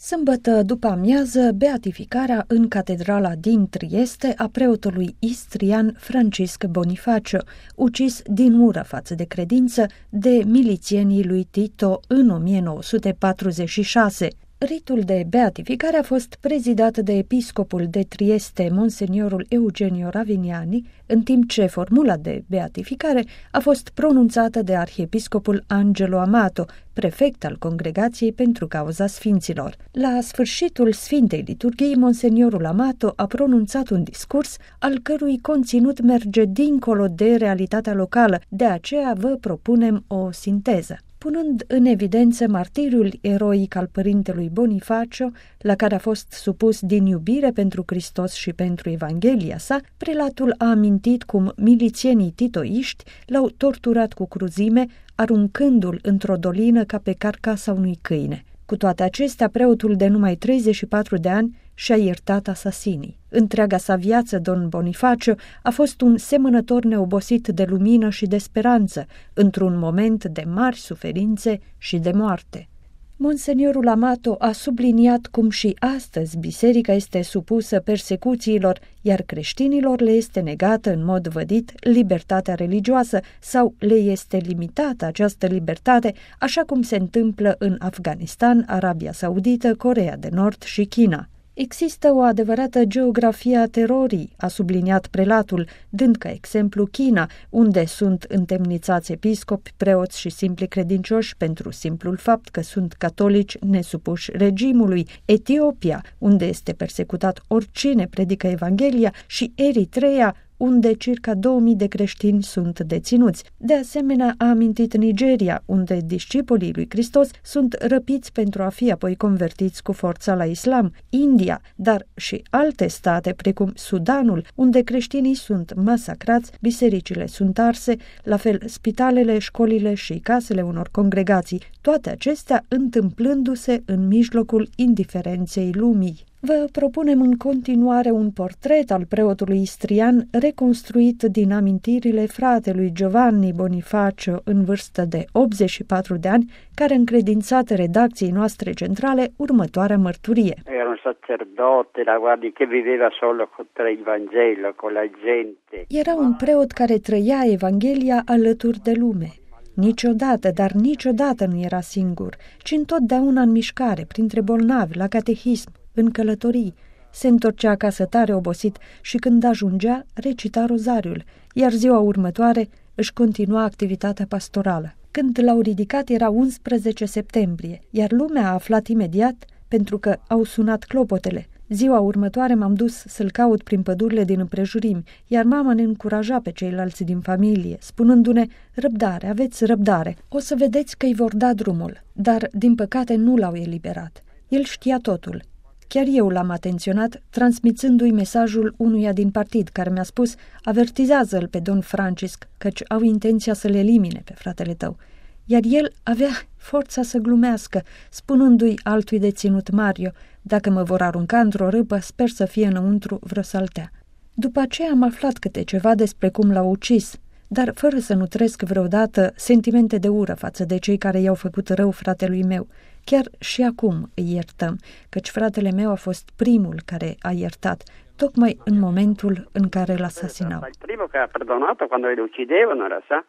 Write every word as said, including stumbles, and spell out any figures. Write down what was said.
Sâmbătă după amiază, beatificarea în catedrala din Trieste a preotului istrian Francisc Bonifacio, ucis din ură față de credință de milițienii lui Tito în o mie nouă sute patruzeci și șase. Ritul de beatificare a fost prezidat de episcopul de Trieste, monseniorul Eugenio Raviniani, în timp ce formula de beatificare a fost pronunțată de arhiepiscopul Angelo Amato, prefect al Congregației pentru cauza Sfinților. La sfârșitul Sfintei Liturghii, monseniorul Amato a pronunțat un discurs al cărui conținut merge dincolo de realitatea locală, de aceea vă propunem o sinteză. Punând în evidență martiriul eroic al părintelui Bonifacio, la care a fost supus din iubire pentru Hristos și pentru Evanghelia sa, prelatul a amintit cum milițienii titoiști l-au torturat cu cruzime, aruncându-l într-o dolină ca pe carcasa unui câine. Cu toate acestea, preotul de numai treizeci și patru de ani și-a iertat asasinii. Întreaga sa viață, don Bonifacio a fost un semănător neobosit de lumină și de speranță, într-un moment de mari suferințe și de moarte. Monseniorul Amato a subliniat cum și astăzi biserica este supusă persecuțiilor, iar creștinilor le este negată în mod vădit libertatea religioasă sau le este limitată această libertate, așa cum se întâmplă în Afganistan, Arabia Saudită, Coreea de Nord și China. Există o adevărată geografie a terorii, a subliniat prelatul, dând ca exemplu China, unde sunt întemnițați episcopi, preoți și simpli credincioși pentru simplul fapt că sunt catolici nesupuși regimului, Etiopia, unde este persecutat oricine predică Evanghelia, și Eritreea, unde circa două mii de creștini sunt deținuți. De asemenea, a amintit Nigeria, unde discipolii lui Hristos sunt răpiți pentru a fi apoi convertiți cu forța la islam, India, dar și alte state, precum Sudanul, unde creștinii sunt masacrați, bisericile sunt arse, la fel spitalele, școlile și casele unor congregații, toate acestea întâmplându-se în mijlocul indiferenței lumii. Vă propunem în continuare un portret al preotului istrian reconstruit din amintirile fratelui Giovanni Bonifacio, în vârstă de optzeci și patru de ani, care a încredințat redacției noastre centrale următoarea mărturie. Era un sacerdote, la guardi, che viveva solo tra il Vangelo, con la gente. Era un preot care trăia Evanghelia alături de lume. Niciodată, dar niciodată nu era singur, ci întotdeauna în mișcare, printre bolnavi, la catehism, în călătorii. Se întorcea acasă tare obosit și când ajungea, recita rozariul, iar ziua următoare își continua activitatea pastorală. Când l-au ridicat era unsprezece septembrie, iar lumea a aflat imediat pentru că au sunat clopotele. Ziua următoare m-am dus să-l caut prin pădurile din împrejurimi, iar mama ne încuraja pe ceilalți din familie, spunându-ne: răbdare, aveți răbdare, o să vedeți că îi vor da drumul. Dar, din păcate, nu l-au eliberat. El știa totul. Chiar eu l-am atenționat, transmițându-i mesajul unuia din partid, care mi-a spus: avertizează-l pe don Francisc, căci au intenția să-l elimine pe fratele tău. Iar el avea forța să glumească, spunându-i altui deținut Mario: dacă mă vor arunca într-o râpă, sper să fie înăuntru vreo saltea. După aceea am aflat câte ceva despre cum l-au ucis, dar fără să nutresc vreodată sentimente de ură față de cei care i-au făcut rău fratelui meu. Chiar și acum îi iertăm, căci fratele meu a fost primul care a iertat, tocmai în momentul în care îl asasinau. Il primo che ha perdonato quando lo uccidevano era sa.